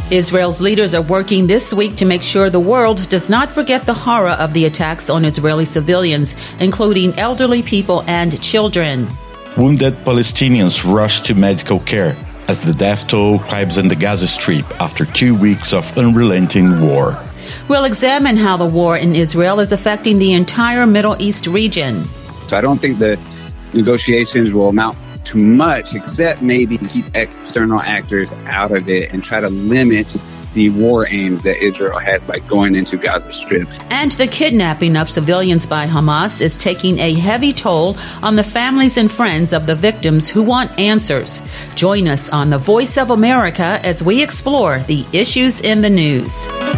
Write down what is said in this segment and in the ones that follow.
Israel's leaders are working this week to make sure the world does not forget the horror of the attacks on Israeli civilians, including elderly people and children. Wounded Palestinians rush to medical care as the death toll climbs in the Gaza Strip after 2 weeks of unrelenting war. We'll examine how the war in Israel is affecting the entire Middle East region. So I don't think the negotiations will amount to much, except maybe keep external actors out of it and try to limit the war aims that Israel has by going into Gaza Strip. And the kidnapping of civilians by Hamas is taking a heavy toll on the families and friends of the victims who want answers. Join us on The Voice of America as we explore the issues in the news.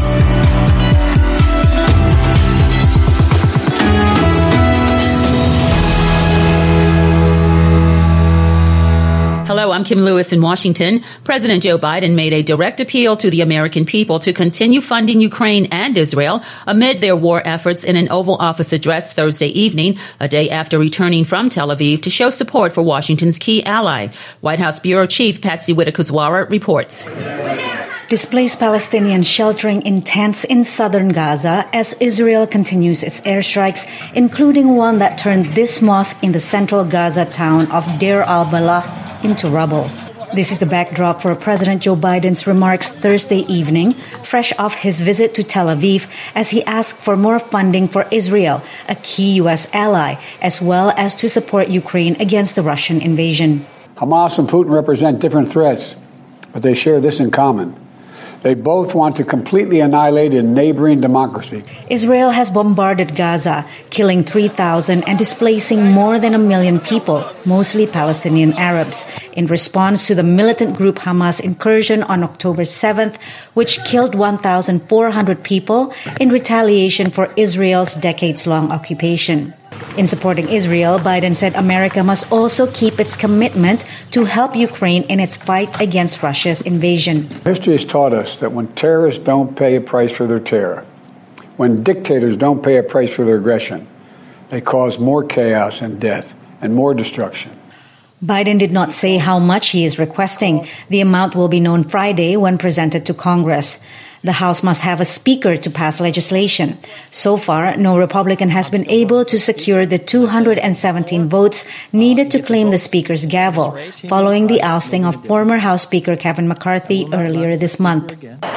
Hello, I'm Kim Lewis in Washington. President Joe Biden made a direct appeal to the American people to continue funding Ukraine and Israel amid their war efforts in an Oval Office address Thursday evening, a day after returning from Tel Aviv to show support for Washington's key ally. White House Bureau Chief Patsy Widakuswara reports. Displaced Palestinians sheltering in tents in southern Gaza as Israel continues its airstrikes, including one that turned this mosque in the central Gaza town of Deir al-Balah into rubble. This is the backdrop for President Joe Biden's remarks Thursday evening, fresh off his visit to Tel Aviv, as he asked for more funding for Israel, a key U.S. ally, as well as to support Ukraine against the Russian invasion. Hamas and Putin represent different threats, but they share this in common. They both want to completely annihilate a neighboring democracy. Israel has bombarded Gaza, killing 3,000 and displacing more than 1 million people, mostly Palestinian Arabs, in response to the militant group Hamas incursion on October 7th, which killed 1,400 people in retaliation for Israel's decades-long occupation. In supporting Israel, Biden said America must also keep its commitment to help Ukraine in its fight against Russia's invasion. History has taught us that when terrorists don't pay a price for their terror, when dictators don't pay a price for their aggression, they cause more chaos and death and more destruction. Biden did not say how much he is requesting. The amount will be known Friday when presented to Congress. The House must have a speaker to pass legislation. So far, no Republican has been able to secure the 217 votes needed to claim the speaker's gavel, following the ousting of former House Speaker Kevin McCarthy earlier this month.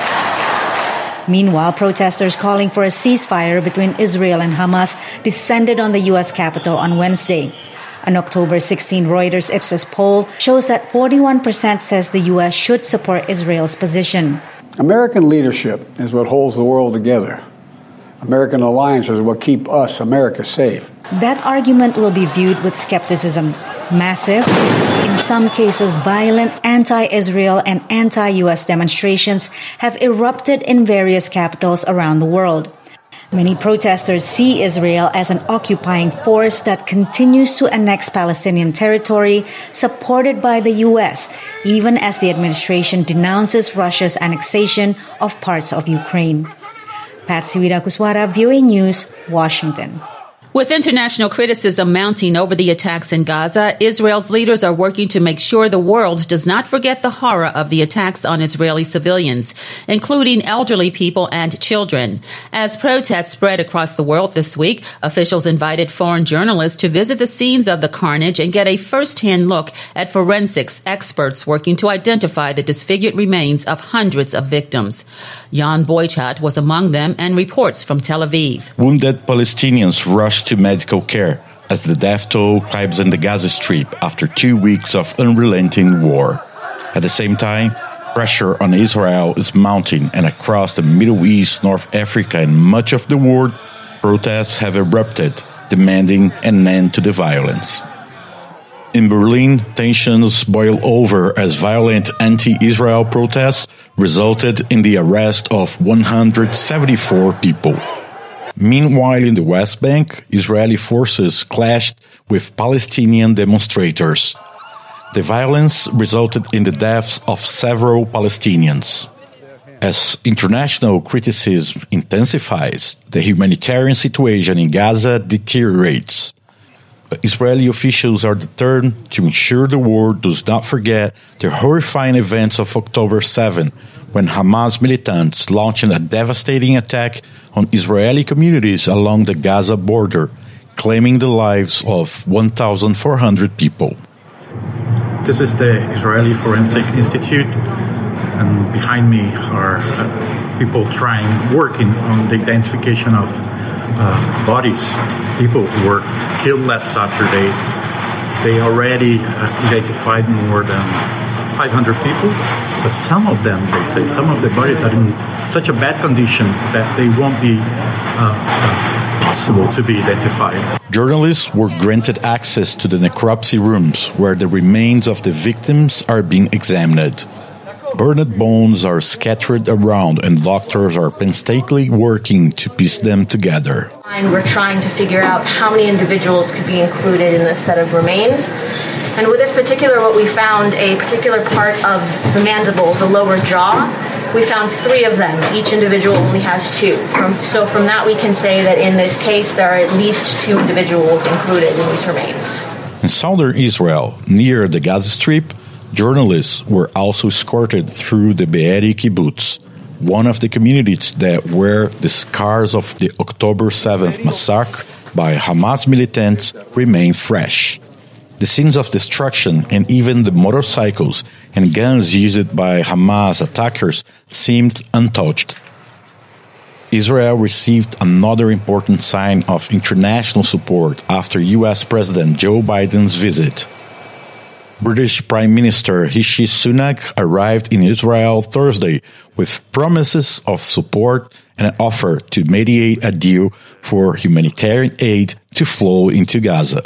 Meanwhile, protesters calling for a ceasefire between Israel and Hamas descended on the U.S. Capitol on Wednesday. An October 16 Reuters Ipsos poll shows that 41% says the U.S. should support Israel's position. American leadership is what holds the world together. American alliances is what keep us, America, safe. That argument will be viewed with skepticism. Massive, in some cases violent anti-Israel and anti-U.S. demonstrations have erupted in various capitals around the world. Many protesters see Israel as an occupying force that continues to annex Palestinian territory supported by the U.S., even as the administration denounces Russia's annexation of parts of Ukraine. Patsy Widakuswara, VOA News, Washington. With international criticism mounting over the attacks in Gaza, Israel's leaders are working to make sure the world does not forget the horror of the attacks on Israeli civilians, including elderly people and children. As protests spread across the world this week, officials invited foreign journalists to visit the scenes of the carnage and get a first-hand look at forensics experts working to identify the disfigured remains of hundreds of victims. Jan Boychat was among them and reports from Tel Aviv. Wounded Palestinians rushed to medical care as the death toll climbs in the Gaza Strip after 2 weeks of unrelenting war. At the same time, pressure on Israel is mounting, and across the Middle East, North Africa, and much of the world, protests have erupted, demanding an end to the violence. In Berlin, tensions boiled over as violent anti-Israel protests resulted in the arrest of 174 people. Meanwhile, in the West Bank, Israeli forces clashed with Palestinian demonstrators. The violence resulted in the deaths of several Palestinians. As international criticism intensifies, the humanitarian situation in Gaza deteriorates. Israeli officials are determined to ensure the world does not forget the horrifying events of October 7, when Hamas militants launched a devastating attack on Israeli communities along the Gaza border, claiming the lives of 1,400 people. This is the Israeli Forensic Institute, and behind me are people working on the identification of bodies, people who were killed last Saturday. They already identified more than 500 people, but some of them, they say, some of the bodies are in such a bad condition that they won't be possible to be identified. Journalists were granted access to the necropsy rooms where the remains of the victims are being examined. Burned bones are scattered around and doctors are painstakingly working to piece them together. And we're trying to figure out how many individuals could be included in this set of remains. And with this particular, what we found, a particular part of the mandible, the lower jaw, we found 3 of them. Each individual only has 2. So from that, we can say that in this case, there are at least 2 individuals included in these remains. In southern Israel, near the Gaza Strip, journalists were also escorted through the Be'eri kibbutz, one of the communities that where the scars of the October 7th massacre by Hamas militants remain fresh. The scenes of destruction and even the motorcycles and guns used by Hamas attackers seemed untouched. Israel received another important sign of international support after U.S. President Joe Biden's visit. British Prime Minister Rishi Sunak arrived in Israel Thursday with promises of support and an offer to mediate a deal for humanitarian aid to flow into Gaza.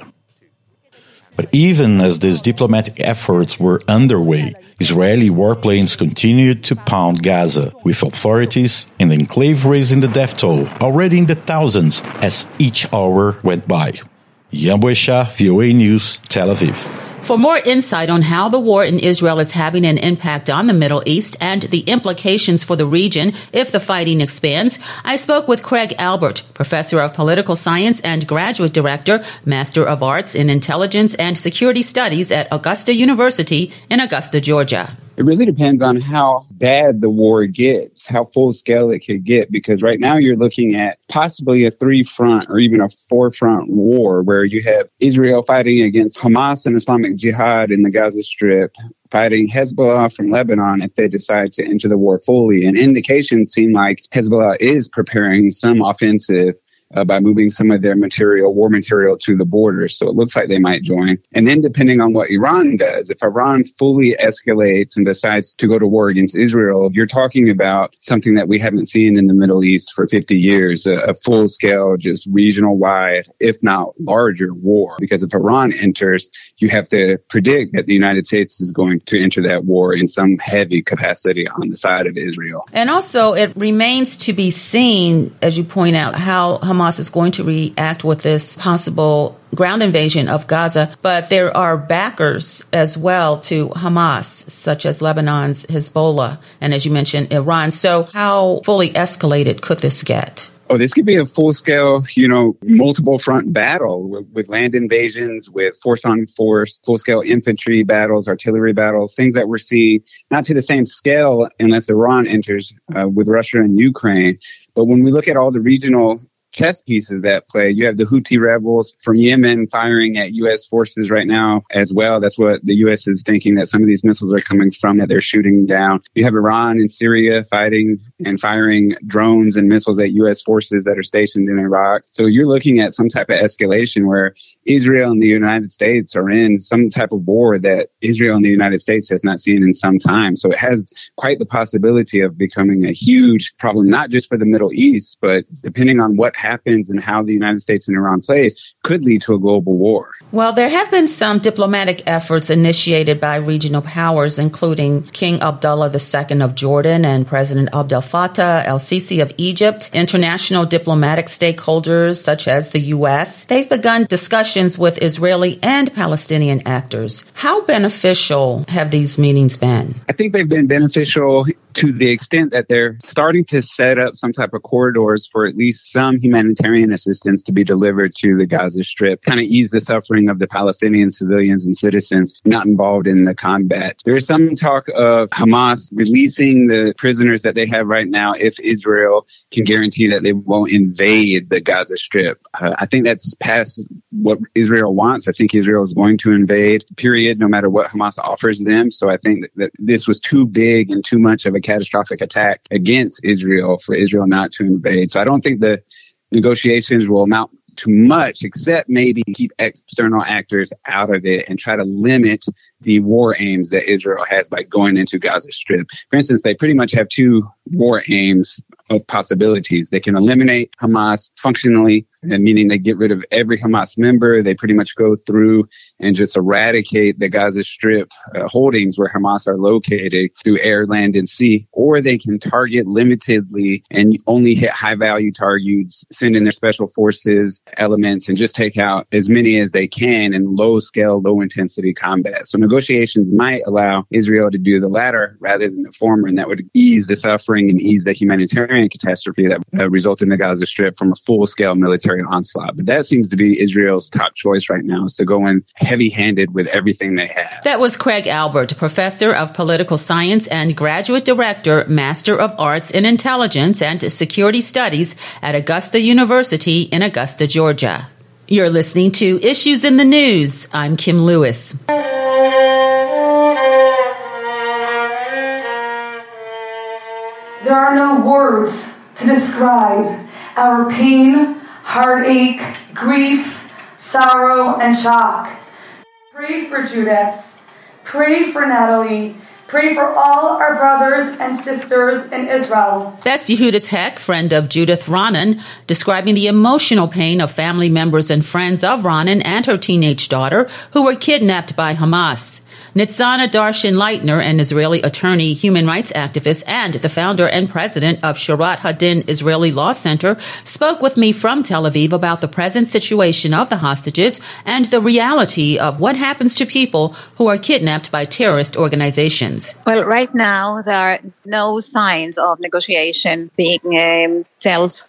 But even as these diplomatic efforts were underway, Israeli warplanes continued to pound Gaza, with authorities in the enclave raising the death toll already in the thousands as each hour went by. Yan Boesha, VOA News, Tel Aviv. For more insight on how the war in Israel is having an impact on the Middle East and the implications for the region if the fighting expands, I spoke with Craig Albert, professor of political science and graduate director, Master of Arts in Intelligence and Security Studies at Augusta University in Augusta, Georgia. It really depends on how bad the war gets, how full scale it could get, because right now you're looking at possibly a 3-front or even a 4-front war where you have Israel fighting against Hamas and Islamic Jihad in the Gaza Strip, fighting Hezbollah from Lebanon if they decide to enter the war fully. And indications seem like Hezbollah is preparing some offensive by moving some of their war material to the border. So it looks like they might join. And then depending on what Iran does, if Iran fully escalates and decides to go to war against Israel, you're talking about something that we haven't seen in the Middle East for 50 years, a full-scale, just regional-wide, if not larger war. Because if Iran enters, you have to predict that the United States is going to enter that war in some heavy capacity on the side of Israel. And also, it remains to be seen, as you point out, how Hamas is going to react with this possible ground invasion of Gaza, but there are backers as well to Hamas, such as Lebanon's Hezbollah, and as you mentioned, Iran. So how fully escalated could this get? Oh, this could be a full-scale, multiple front battle with land invasions, with force-on-force, full-scale infantry battles, artillery battles, things that we're seeing, not to the same scale unless Iran enters with Russia and Ukraine. But when we look at all the regional chess pieces at play, you have the Houthi rebels from Yemen firing at U.S. forces right now as well. That's what the U.S. is thinking, that some of these missiles are coming from, that they're shooting down. You have Iran and Syria fighting and firing drones and missiles at U.S. forces that are stationed in Iraq. So you're looking at some type of escalation where Israel and the United States are in some type of war that Israel and the United States has not seen in some time. So it has quite the possibility of becoming a huge problem, not just for the Middle East, but depending on what happens and how the United States and Iran plays, could lead to a global war. Well, there have been some diplomatic efforts initiated by regional powers, including King Abdullah II of Jordan and President Abdel Fattah el-Sisi of Egypt, international diplomatic stakeholders such as the U.S. They've begun discussions with Israeli and Palestinian actors. How beneficial have these meetings been? I think they've been beneficial to the extent that they're starting to set up some type of corridors for at least some humanitarian assistance to be delivered to the Gaza Strip, kind of ease the suffering of the Palestinian civilians and citizens not involved in the combat. There is some talk of Hamas releasing the prisoners that they have right now if Israel can guarantee that they won't invade the Gaza Strip. I think that's past what Israel wants. I think Israel is going to invade, period, no matter what Hamas offers them. So I think that this was too big and too much of a catastrophic attack against Israel for Israel not to invade. So I don't think the negotiations will amount to much, except maybe keep external actors out of it and try to limit the war aims that Israel has by going into Gaza Strip. For instance, they pretty much have two war aims of possibilities. They can eliminate Hamas functionally, meaning they get rid of every Hamas member. They pretty much go through and just eradicate the Gaza Strip holdings where Hamas are located through air, land, and sea. Or they can target limitedly and only hit high-value targets, send in their special forces elements, and just take out as many as they can in low-scale, low-intensity combat. So negotiations might allow Israel to do the latter rather than the former, and that would ease the suffering and ease the humanitarian catastrophe that result in the Gaza Strip from a full-scale military onslaught. But that seems to be Israel's top choice right now, is to go in heavy-handed with everything they have. That was Craig Albert, professor of political science and graduate director, Master of Arts in Intelligence and Security Studies at Augusta University in Augusta, Georgia. You're listening to Issues in the News. I'm Kim Lewis. There are no words to describe our pain, heartache, grief, sorrow, and shock. Pray for Judith. Pray for Natalie. Pray for all our brothers and sisters in Israel. That's Yehudis Heck, friend of Judith Ronan, describing the emotional pain of family members and friends of Ronan and her teenage daughter who were kidnapped by Hamas. Nitzana Darshan Leitner, an Israeli attorney, human rights activist, and the founder and president of Shorat Hadin Israeli Law Center, spoke with me from Tel Aviv about the present situation of the hostages and the reality of what happens to people who are kidnapped by terrorist organizations. Well, right now, there are no signs of negotiation being dealt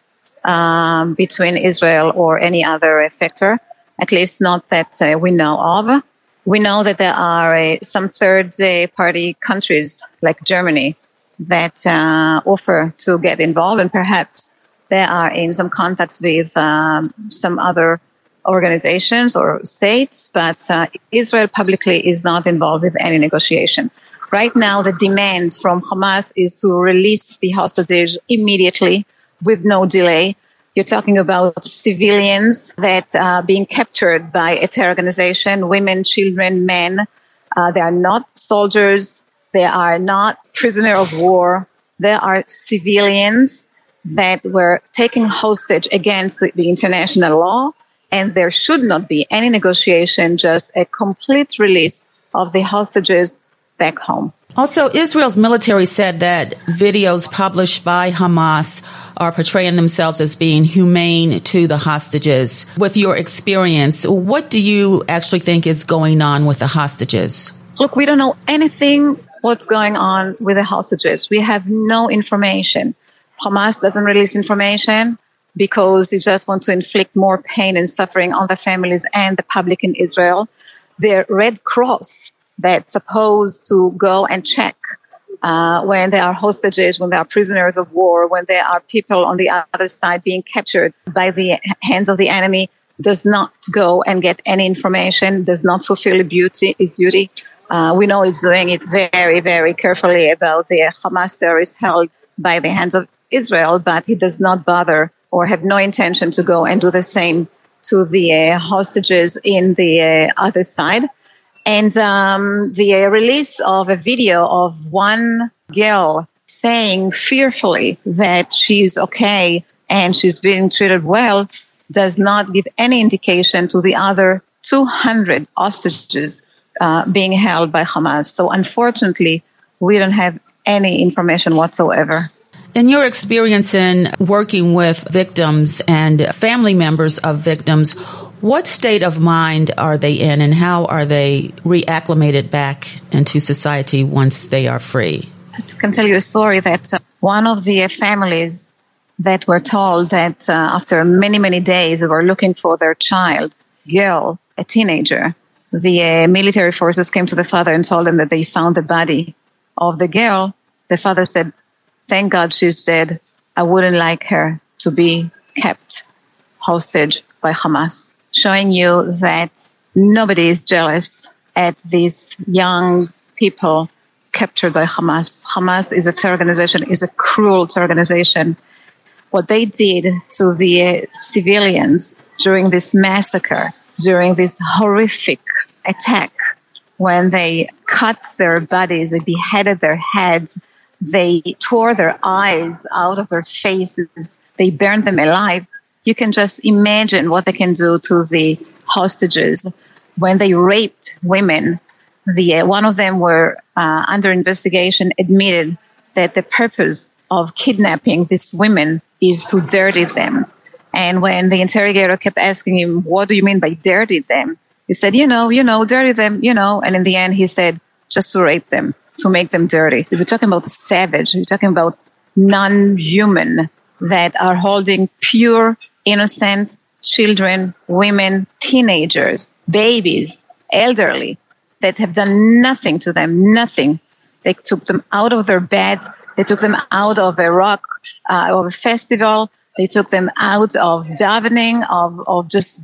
between Israel or any other effector, at least not that we know of. We know that there are some third-party countries like Germany that offer to get involved, and perhaps they are in some contacts with some other organizations or states, but Israel publicly is not involved with any negotiation. Right now, the demand from Hamas is to release the hostages immediately with no delay. You're talking about civilians that are being captured by a terror organization, women, children, men. They are not soldiers. They are not prisoners of war. They are civilians that were taken hostage against the international law, and there should not be any negotiation, just a complete release of the hostages back home. Also, Israel's military said that videos published by Hamas are portraying themselves as being humane to the hostages. With your experience, what do you actually think is going on with the hostages? Look, we don't know anything what's going on with the hostages. We have no information. Hamas doesn't release information because they just want to inflict more pain and suffering on the families and the public in Israel. The Red Cross that's supposed to go and check when there are hostages, when there are prisoners of war, when there are people on the other side being captured by the hands of the enemy, does not go and get any information, does not fulfill its duty. We know it's doing it very, very carefully about the Hamas terrorists held by the hands of Israel, but he does not bother or have no intention to go and do the same to the hostages in the other side. And the release of a video of one girl saying fearfully that she's okay and she's being treated well does not give any indication to the other 200 hostages being held by Hamas. So unfortunately, we don't have any information whatsoever. In your experience in working with victims and family members of victims, what state of mind are they in, and how are they reacclimated back into society once they are free? can tell you a story that one of the families that were told that after many, many days they were looking for their child, girl, a teenager, the military forces came to the father and told him that they found the body of the girl. The father said, "Thank God she's dead. I wouldn't like her to be kept hostage by Hamas," showing you that nobody is jealous at these young people captured by Hamas. Hamas is a terror organization, is a cruel terror organization. What they did to the civilians during this massacre, during this horrific attack, when they cut their bodies, they beheaded their heads, they tore their eyes out of their faces, they burned them alive. You can just imagine what they can do to the hostages when they raped women. One of them were under investigation, admitted that the purpose of kidnapping these women is to dirty them. And when the interrogator kept asking him, "What do you mean by dirty them?" He said, you know, dirty them, And in the end, he said, just to rape them, to make them dirty. We're talking about savage. We're talking about non-human that are holding pure, innocent children, women, teenagers, babies, elderly, that have done nothing to them, nothing. They took them out of their beds. They took them out of a of a festival. They took them out of davening, of just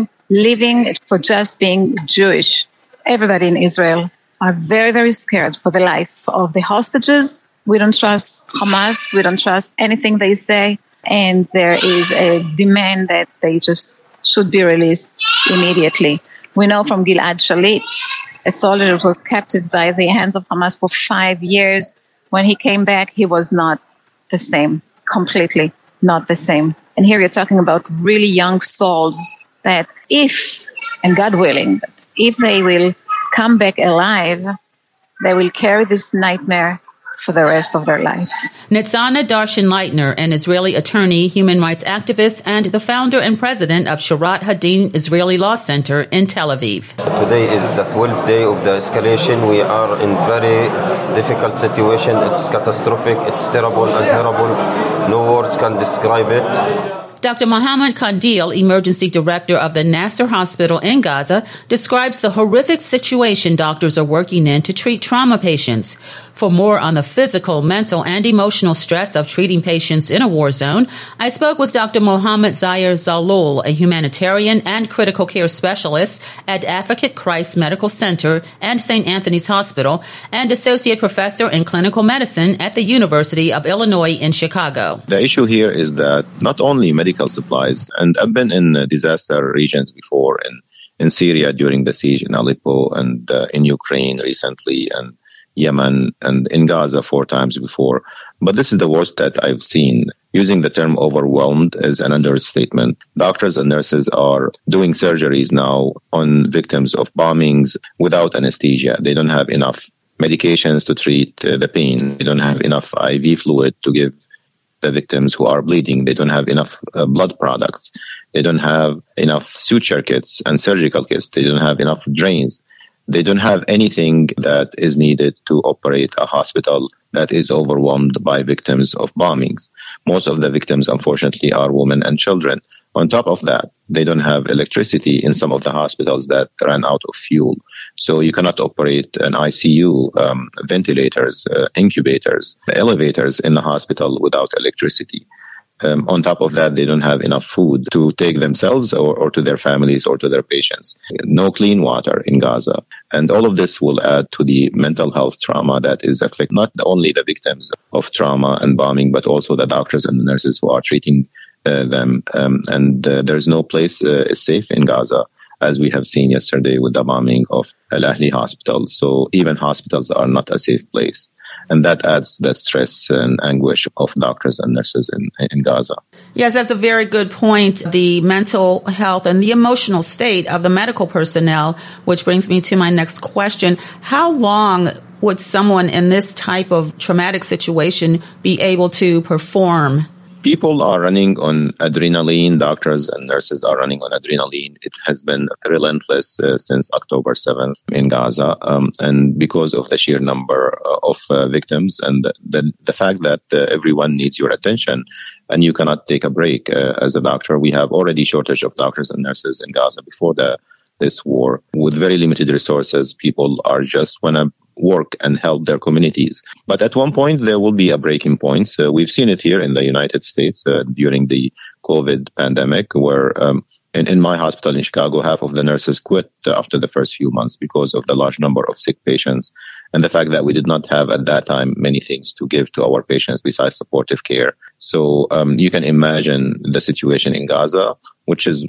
living for just being Jewish. Everybody in Israel are very, very scared for the life of the hostages. We don't trust Hamas. We don't trust anything they say. And there is a demand that they just should be released immediately. We know from Gilad Shalit, a soldier who was captive by the hands of Hamas for 5 years. When he came back, he was not the same, completely not the same. And here you're talking about really young souls that if, and God willing, if they will come back alive, they will carry this nightmare for the rest of their life. Nitzana Darshan-Leitner, an Israeli attorney, human rights activist, and the founder and president of Shorat Hadin Israeli Law Center in Tel Aviv. Today is the 12th day of the escalation. We are in very difficult situation. It's catastrophic. It's terrible and horrible. No words can describe it. Dr. Mohammed Kandil, emergency director of the Nasser Hospital in Gaza, describes the horrific situation doctors are working in to treat trauma patients. For more on the physical, mental, and emotional stress of treating patients in a war zone, I spoke with Dr. Mohammed Zayer Zalul, a humanitarian and critical care specialist at Advocate Christ Medical Center and St. Anthony's Hospital, and associate professor in clinical medicine at the University of Illinois in Chicago. The issue here is that not only medical supplies, and I've been in disaster regions before, in Syria during the siege in Aleppo, and in Ukraine recently, and Yemen, and in Gaza 4 times before. But this is the worst that I've seen. Using the term overwhelmed is an understatement. Doctors and nurses are doing surgeries now on victims of bombings without anesthesia. They don't have enough medications to treat the pain. They don't have enough IV fluid to give the victims who are bleeding. They don't have enough blood products. They don't have enough suture kits and surgical kits. They don't have enough drains. They don't have anything that is needed to operate a hospital that is overwhelmed by victims of bombings. Most of the victims, unfortunately, are women and children. On top of that, they don't have electricity in some of the hospitals that ran out of fuel. So you cannot operate an ICU, ventilators, incubators, elevators in the hospital without electricity. On top of that, they don't have enough food to take themselves or to their families or to their patients. No clean water in Gaza. And all of this will add to the mental health trauma that is affecting not only the victims of trauma and bombing, but also the doctors and the nurses who are treating them. There's no place safe in Gaza, as we have seen yesterday with the bombing of Al Ahli Hospital. So even hospitals are not a safe place. And that adds to the stress and anguish of doctors and nurses in Gaza. Yes, that's a very good point. The mental health and the emotional state of the medical personnel, which brings me to my next question. How long would someone in this type of traumatic situation be able to perform People are running on adrenaline. Doctors and nurses are running on adrenaline. It has been relentless since October 7th in Gaza. And because of the sheer number of victims and the fact that everyone needs your attention and you cannot take a break as a doctor. We have already shortage of doctors and nurses in Gaza before this war. With very limited resources, people are just want to work and help their communities. But at one point, there will be a breaking point. We've seen it here in the United States during the COVID pandemic, where in my hospital in Chicago, half of the nurses quit after the first few months because of the large number of sick patients and the fact that we did not have at that time many things to give to our patients besides supportive care. So you can imagine the situation in Gaza, which is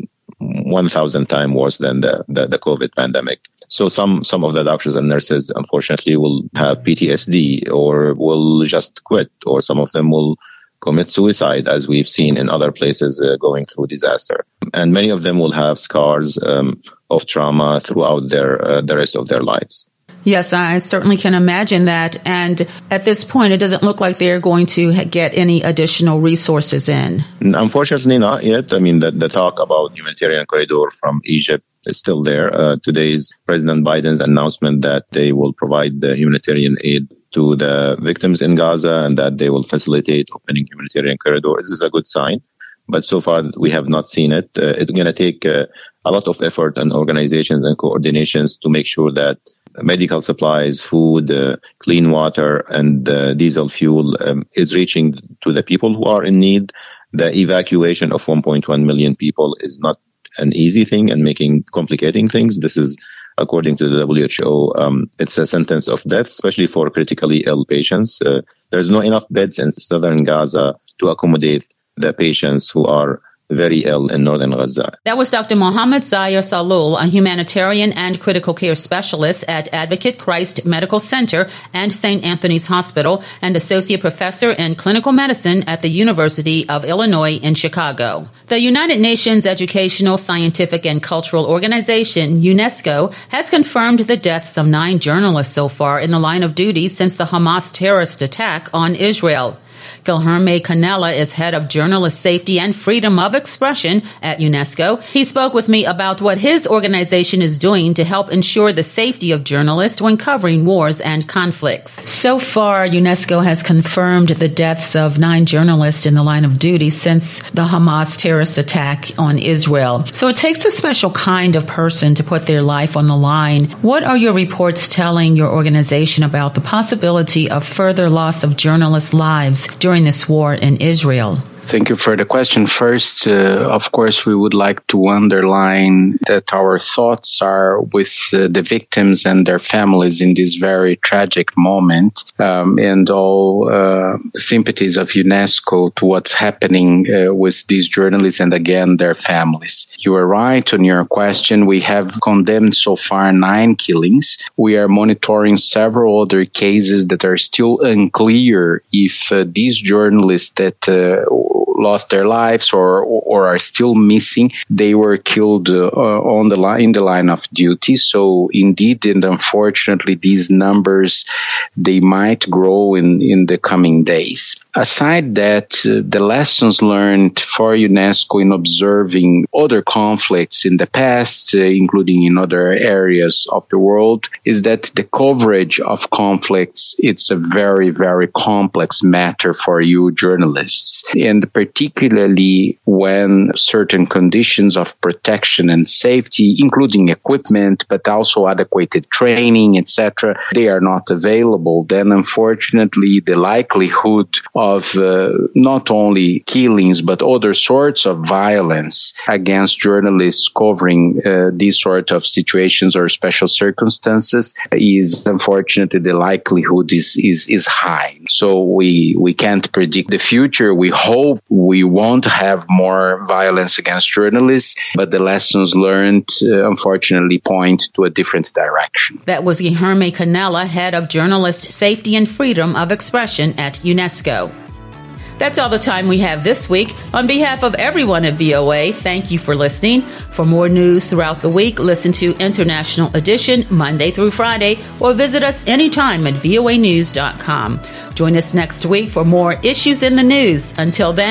1,000 times worse than the COVID pandemic. So some of the doctors and nurses, unfortunately, will have PTSD or will just quit, or some of them will commit suicide, as we've seen in other places going through disaster. And many of them will have scars of trauma throughout the rest of their lives. Yes, I certainly can imagine that. And at this point, it doesn't look like they're going to get any additional resources in. Unfortunately, not yet. I mean, the talk about humanitarian corridor from Egypt is still there. Today's President Biden's announcement that they will provide the humanitarian aid to the victims in Gaza and that they will facilitate opening humanitarian corridor. This is a good sign. But so far, we have not seen it. It's going to take a lot of effort and organizations and coordinations to make sure that medical supplies, food, clean water, and diesel fuel is reaching to the people who are in need. The evacuation of 1.1 million people is not an easy thing and complicating things. This is, according to the WHO, it's a sentence of death, especially for critically ill patients. There's not enough beds in southern Gaza to accommodate the patients who are very ill in northern Gaza. That was Dr. Mohammed Zahir Salul, a humanitarian and critical care specialist at Advocate Christ Medical Center and St. Anthony's Hospital and associate professor in clinical medicine at the University of Illinois in Chicago. The United Nations Educational, Scientific, and Cultural Organization, UNESCO, has confirmed the deaths of 9 journalists so far in the line of duty since the Hamas terrorist attack on Israel. Guilherme Canella is head of journalist safety and freedom of expression at UNESCO. He spoke with me about what his organization is doing to help ensure the safety of journalists when covering wars and conflicts. So far, UNESCO has confirmed the deaths of 9 journalists in the line of duty since the Hamas terrorist attack on Israel. So it takes a special kind of person to put their life on the line. What are your reports telling your organization about the possibility of further loss of journalists' lives during this war in Israel? Thank you for the question. First, of course, we would like to underline that our thoughts are with the victims and their families in this very tragic moment, and all sympathies of UNESCO to what's happening with these journalists and, again, their families. You are right on your question. We have condemned so far 9 killings. We are monitoring several other cases that are still unclear if these journalists that lost their lives or are still missing, they were killed in the line of duty. So indeed and unfortunately, these numbers, they might grow in the coming days. Aside that, the lessons learned for UNESCO in observing other conflicts in the past, including in other areas of the world, is that the coverage of conflicts, it's a very, very complex matter for you journalists. And particularly when certain conditions of protection and safety, including equipment, but also adequate training, etc., they are not available, then unfortunately the likelihood of not only killings but other sorts of violence against journalists covering these sort of situations or special circumstances is unfortunately the likelihood is high. So we can't predict the future. We hope we won't have more violence against journalists, but the lessons learned unfortunately point to a different direction. That was Guilherme Canella, head of journalist safety and freedom of expression at UNESCO. That's all the time we have this week. On behalf of everyone at VOA, thank you for listening. For more news throughout the week, listen to International Edition Monday through Friday, or visit us anytime at voanews.com. Join us next week for more issues in the news. Until then,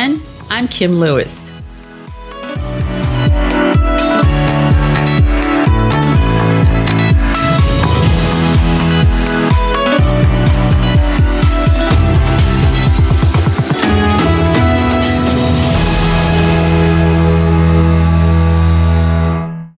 I'm Kim Lewis.